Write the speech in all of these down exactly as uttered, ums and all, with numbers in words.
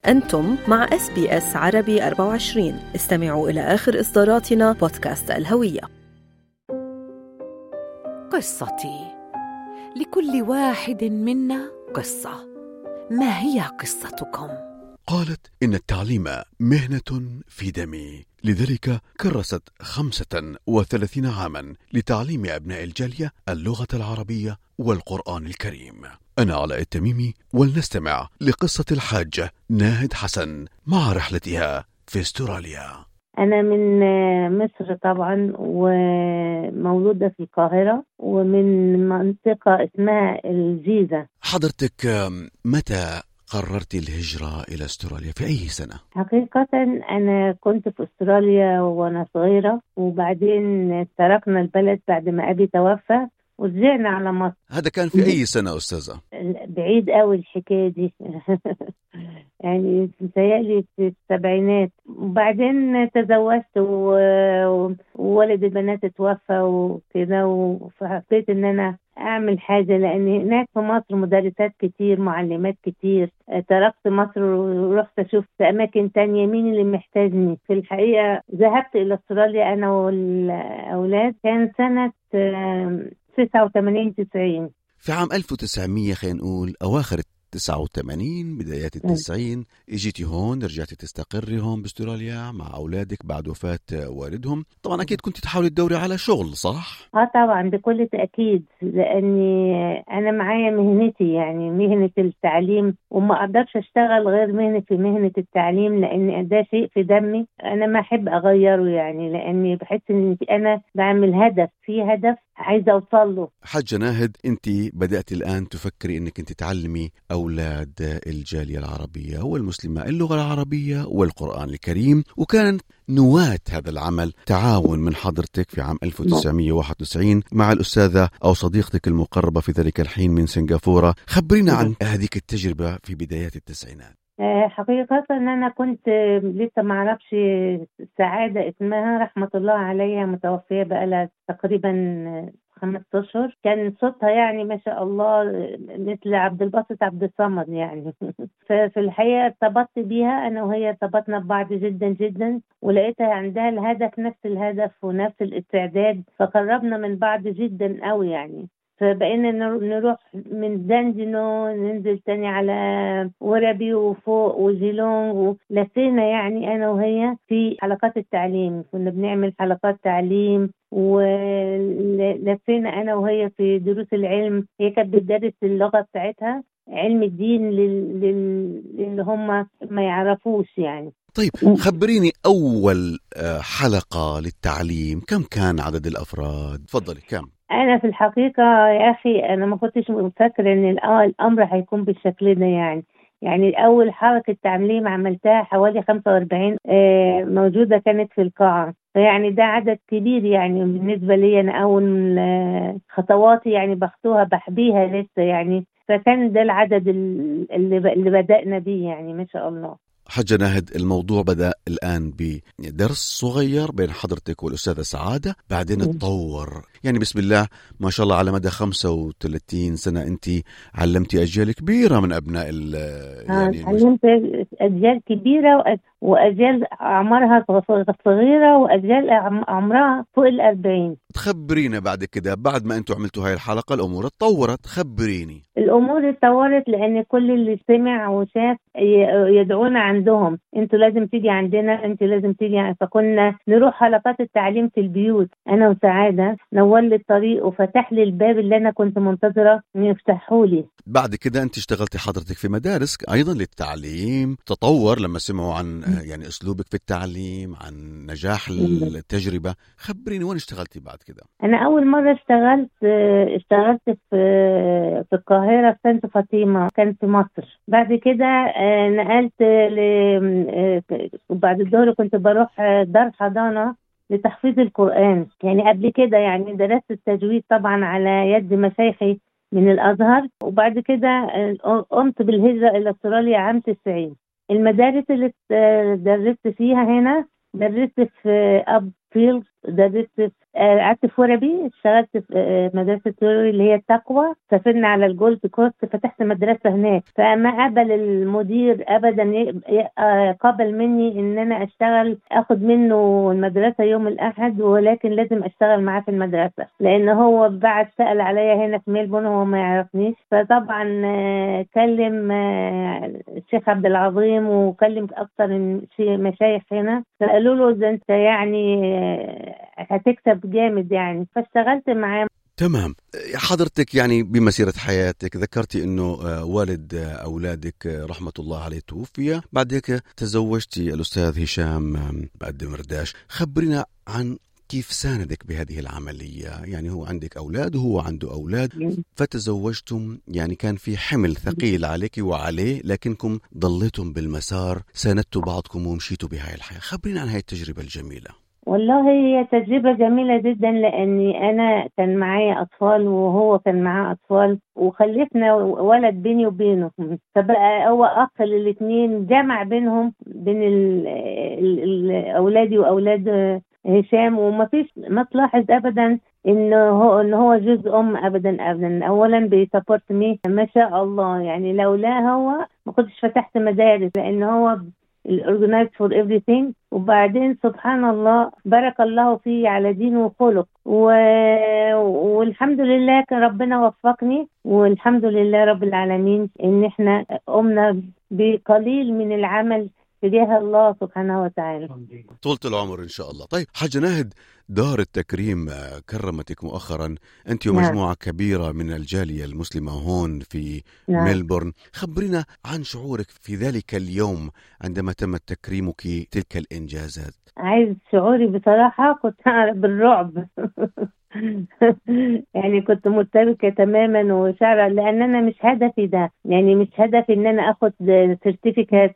أنتم مع إس بي إس عربي أربعة وعشرين. استمعوا إلى آخر إصداراتنا بودكاست الهوية. قصتي، لكل واحد منا قصة. ما هي قصتكم؟ قالت إن التعليم مهنة في دمي، لذلك كرست خمسة وثلاثين عاما لتعليم أبناء الجالية اللغة العربية والقرآن الكريم. أنا علاء التميمي، ولنستمع لقصة الحاجة ناهد حسن مع رحلتها في استراليا. أنا من مصر طبعا، ومولودة في القاهرة، ومن منطقة اسمها الجيزة. حضرتك متى قررت الهجرة إلى استراليا؟ في أي سنة؟ حقيقة أنا كنت في استراليا وأنا صغيرة، وبعدين تركنا البلد بعد ما أبي توفى ورجعنا على مصر. هذا كان في أي سنة أستاذة؟ بعيد قوي الحكاية دي يعني متهيألي في السبعينات. وبعدين تزوجت وولد البنات اتوفى وكده، وحبيت ان انا اعمل حاجة، لان هناك في مصر مدرسات كتير، معلمات كتير. تركت مصر ورحت اشوف في اماكن تانية مين اللي محتاجني. في الحقيقة ذهبت الى استراليا انا والاولاد، كان سنة تسعة وثمانين تسعين. في عام ألف وتسعمية خلينا نقول أواخر تسعة وثمانين بدايات التسعين اجيتي هون، رجعتي تستقري هون باستراليا مع أولادك بعد وفاة والدهم. طبعا أكيد كنت تحاولي تدوري على شغل، صح؟ اه طبعا بكل تأكيد، لأني أنا معايا مهنتي، يعني مهنة التعليم، وما أقدرش أشتغل غير مهنة في مهنة التعليم، لأن ده شيء في دمي. أنا ما أحب أغيره، يعني لأني بحس إن أنا بعمل هدف، في هدف عايزة أوصل له. حاجة ناهد، أنت بدأت الآن تفكري أنك أنت تعلمي أولاد الجالية العربية والمسلمة اللغة العربية والقرآن الكريم، وكانت نواة هذا العمل تعاون من حضرتك في عام ألف وتسعمية وواحد وتسعين مع الأستاذة أو صديقتك المقربة في ذلك الحين من سنغافورة. خبرينا عن هذه التجربة في بدايات التسعينات. حقيقة أن أنا كنت لسه ما أعرفش سعادة اسمها، رحمة الله عليها، متوفية بقالها تقريبا خمس أشهر. كان صوتها يعني ما شاء الله مثل عبد الباسط عبد الصمد يعني ففي الحقيقة ارتبطت بيها أنا وهي، ارتبطنا ببعض جدا جدا، ولقيتها عندها الهدف، نفس الهدف ونفس الاستعداد، فقربنا من بعض جدا قوي يعني. فبقينا نروح من داندينو ننزل تاني على ورابي وفوق وجيلونغ، ولفينا يعني أنا وهي في حلقات التعليم. كنا بنعمل حلقات تعليم، ولفينا أنا وهي في دروس العلم. هي كانت بتدرس اللغة بتاعتها، علم الدين لل... لل... اللي هم ما يعرفوش يعني. طيب خبريني أول حلقة للتعليم كم كان عدد الأفراد؟ تفضلي. كم؟ أنا في الحقيقة يا أخي أنا ما كنتش مفكرة إن الأمر هيكون بالشكل ده يعني. يعني أول حركة تعليم عملتها حوالي خمسة وأربعين موجودة كانت في القاعة، فيعني ده عدد كبير يعني بالنسبة لي. أنا أول خطواتي يعني بخطوها بحبيها لسه يعني، فكان ده العدد اللي, اللي بدأنا بيه يعني ما شاء الله. حاجة ناهد، الموضوع بدأ الآن بدرس صغير بين حضرتك والأستاذة سعادة، بعدين تطور يعني بسم الله ما شاء الله. على مدى خمسة وثلاثين سنة أنت علمتي أجيال كبيرة من أبناء يعني علمت أجيال كبيرة وأجيال أعمارها صغيرة وأجيال أعمارها فوق الأربعين. تخبرينا بعد كده، بعد ما أنتوا عملتوا هاي الحلقة الأمور اتطورت. خبريني. الأمور اتطورت لأن كل اللي سمع وشاف يدعونا عندهم، أنتوا لازم تيجي عندنا، أنتوا لازم تيجي. فكنا نروح حلقات التعليم في البيوت أنا وسعادة، نور لي الطريق وفتح لي الباب اللي أنا كنت منتظرة إن يفتحوا لي. بعد كده أنت اشتغلتي حضرتك في مدارس أيضا للتعليم، تطور لما سمعوا عن يعني أسلوبك في التعليم، عن نجاح التجربة. خبريني وين اشتغلتي بعد كده؟ أنا أول مرة اشتغلت اشتغلت في في القاهرة في سانت فاطمة، كان في مصر. بعد كده نقلت ل... وبعد الظهر كنت بروح دار حضانة لتحفيظ القرآن. يعني قبل كده يعني درست التجويد طبعا على يد مشايخي من الأزهر. وبعد كده قمت بالهجرة إلى استراليا عام تسعين. المدارس اللي درست فيها هنا، درست في أب فيلد، درست قعدت في وربي، اشتغلت في مدرسة توري اللي هي التقوى، سافرنا على الجولد كوست، فتحت مدرسة هناك. فما قبل المدير أبدا قبل مني إن أنا أشتغل أخذ منه المدرسة يوم الأحد، ولكن لازم أشتغل معاه في المدرسة لأن هو بعد سأل عليا هنا في ميلبورن، هو ما يعرفنيش. فطبعا كلم الشيخ عبد العظيم وكلم أكثر من مشايخ هنا، فقالوا له إذا أنت يعني هتكسب جامد يعني، فاشتغلت معاه. تمام. حضرتك يعني بمسيرة حياتك ذكرتي انه والد اولادك رحمة الله عليه توفي، بعد هيك تزوجتي الاستاذ هشام الدمرداش. خبرنا عن كيف ساندك بهذه العملية، يعني هو عندك أولاد وهو عنده أولاد، فتزوجتم، يعني كان في حمل ثقيل عليك وعليه، لكنكم ضليتم بالمسار، ساندتوا بعضكم ومشيتوا بهاي الحياة. خبرنا عن هاي التجربة الجميلة. والله هي تجربة جميلة جدا، لأني أنا كان معايا أطفال وهو كان معاه أطفال، وخلفنا ولد بيني وبينه، فبقى هو أخ للاثنين، جمع بينهم بين ال ال ال أولادي وأولاد هشام. وما فيش ما تلاحظ أبدا إنه هو إنه هو جزء أم أبدا أبدا. أولا بيسابورت مي ما شاء الله، يعني لولا هو ما كنتش فتحت مدارس، لأنه هو organized for everything. وبعدين سبحان الله بارك الله فيه على دين وخلق و... والحمد لله كان ربنا وفقني، والحمد لله رب العالمين إن إحنا قمنا بقليل من العمل تجاه الله سبحانه وتعالى. طولة العمر إن شاء الله. طيب حاجة ناهد، دار التكريم كرمتك مؤخرا أنت ومجموعة نعم. كبيرة من الجالية المسلمة هون في نعم. ميلبورن. خبرنا عن شعورك في ذلك اليوم عندما تم تكريمك تلك الإنجازات. عايز شعوري بصراحة كنت بالرعب يعني كنت مرتبكة تماما وشعر، لأن أنا مش هدفي ده، يعني مش هدفي إن أنا أخذ سيرتيفيكات،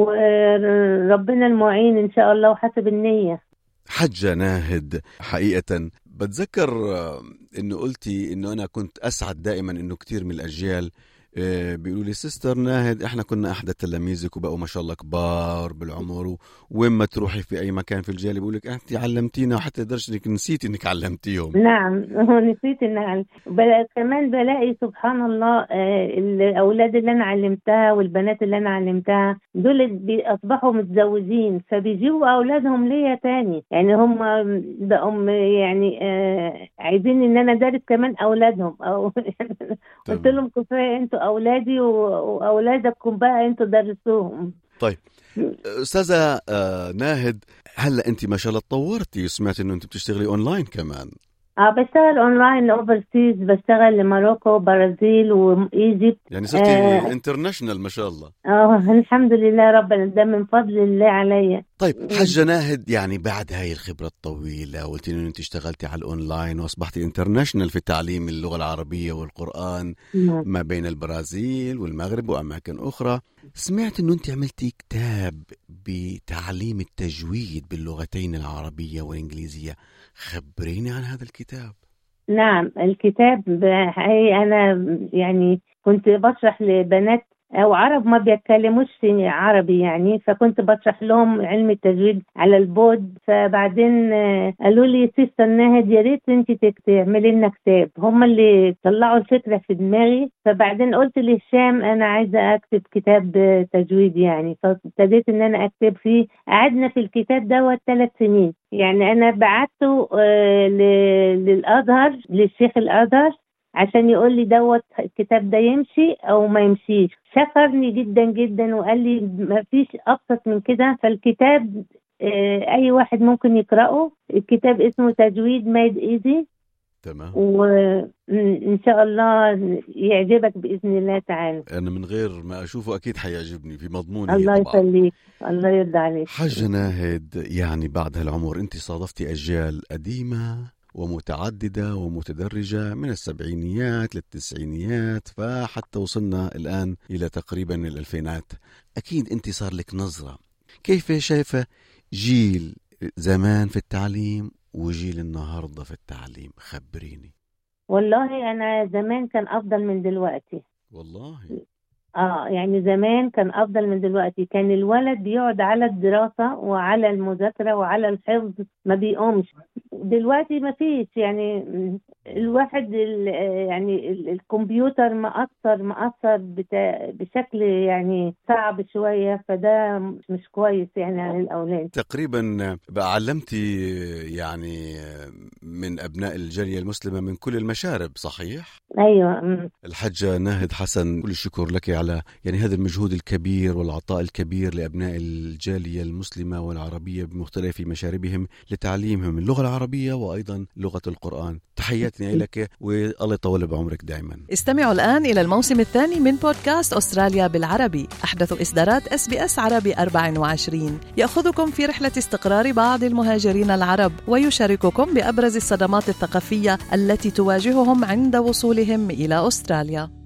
وربنا المعين إن شاء الله وحسب النية. حجة ناهد، حقيقة بتذكر إنه قلتي إنه أنا كنت أسعد دائما إنه كتير من الأجيال بيقولوا لي سيستر ناهد إحنا كنا أحدى تلاميذك وبقوا ما شاء الله كبار بالعمر، وين ما تروحي في أي مكان في الجالية بيقولك أنت علمتينا، وحتى لدرجة إنك نسيت إنك علمتيهم. نعم نسيت إن بل... كمان بلاقي سبحان الله الأولاد اللي أنا علمتها والبنات اللي أنا علمتها دول أصبحوا متزوجين، فبيجيبوا أولادهم ليا تاني، يعني هم بقوا يعني عايزين إن أنا دارس كمان أولادهم أو قلت لهم كفاية أنتوا أولادي وأولادكم بقى أنتوا درسوهم. طيب أستاذة ناهد، هلأ أنت ما شاء الله تطورتي، سمعت أنه أنت بتشتغلي أونلاين كمان. اه بشتغل اونلاين اوفرسيز، بشتغل لماروكو برازيل وايجيبت، يعني صرتي آه انترناشنال ما شاء الله. اه الحمد لله ربنا، ده من فضل الله عليا. طيب حجة ناهد، يعني بعد هاي الخبرة الطويلة قلتي انه انت اشتغلتي على الاونلاين واصبحتي انترناشنال في تعليم اللغة العربية والقرآن م. ما بين البرازيل والمغرب واماكن اخرى، سمعت انه انت عملتي كتاب بتعليم التجويد باللغتين العربية والانجليزية. خبريني عن هذا الكتاب. نعم الكتاب هي أنا يعني كنت بشرح لبنات أو عرب ما بيتكلموش عربي يعني، فكنت بشرح لهم علم التجويد على البود. فبعدين قالوا لي سيستر ناهد يا ريت انت تعملي لنا كتاب، هم اللي طلعوا الفكرة في دماغي. فبعدين قلت لهشام أنا عايزة أكتب كتاب تجويد يعني، فابتديت إن أنا أكتب فيه. قعدنا في الكتاب دوت ثلاث سنين، يعني أنا بعته للأزهر للشيخ الأزهر عشان يقول لي دوت الكتاب ده يمشي أو ما يمشيش. شكرني جدا جدا وقال لي ما فيش أبسط من كده. فالكتاب أي واحد ممكن يقرأه. الكتاب اسمه تجويد ميد إيزي. تمام. وإن شاء الله يعجبك بإذن الله تعالى. أنا من غير ما أشوفه أكيد حيعجبني في مضمونه. الله يخليك، الله يرضى عليك. حجة ناهد، يعني بعد هالعمر أنت صادفتي أجيال قديمة ومتعددة ومتدرجة من السبعينيات للتسعينيات، فحتى وصلنا الآن إلى تقريبا الألفينات. أكيد أنت صار لك نظرة، كيف شايفة جيل زمان في التعليم وجيل النهاردة في التعليم؟ خبريني. والله أنا زمان كان أفضل من دلوقتي. والله اه يعني زمان كان افضل من دلوقتي. كان الولد بيقعد على الدراسة وعلى المذاكرة وعلى الحفظ، ما بيقومش. دلوقتي ما فيش، يعني الواحد يعني الكمبيوتر مأثر مأثر بشكل يعني صعب شوية، فده مش كويس يعني على الأولاد. تقريبا بقى علمتي يعني من أبناء الجالية المسلمة من كل المشارب، صحيح؟ أيوة. الحجة ناهد حسن، كل الشكر لك على يعني هذا المجهود الكبير والعطاء الكبير لأبناء الجالية المسلمة والعربية بمختلف مشاربهم لتعليمهم اللغة العربية وأيضا لغة القرآن. تحياتنا لك والله يطول بعمرك دائما. استمعوا الآن إلى الموسم الثاني من بودكاست أستراليا بالعربي، أحدث إصدارات إس بي إس عربي أربعة وعشرين، يأخذكم في رحلة استقرار بعض المهاجرين العرب ويشارككم بأبرز الصدمات الثقافية التي تواجههم عند وصولهم إلى أستراليا.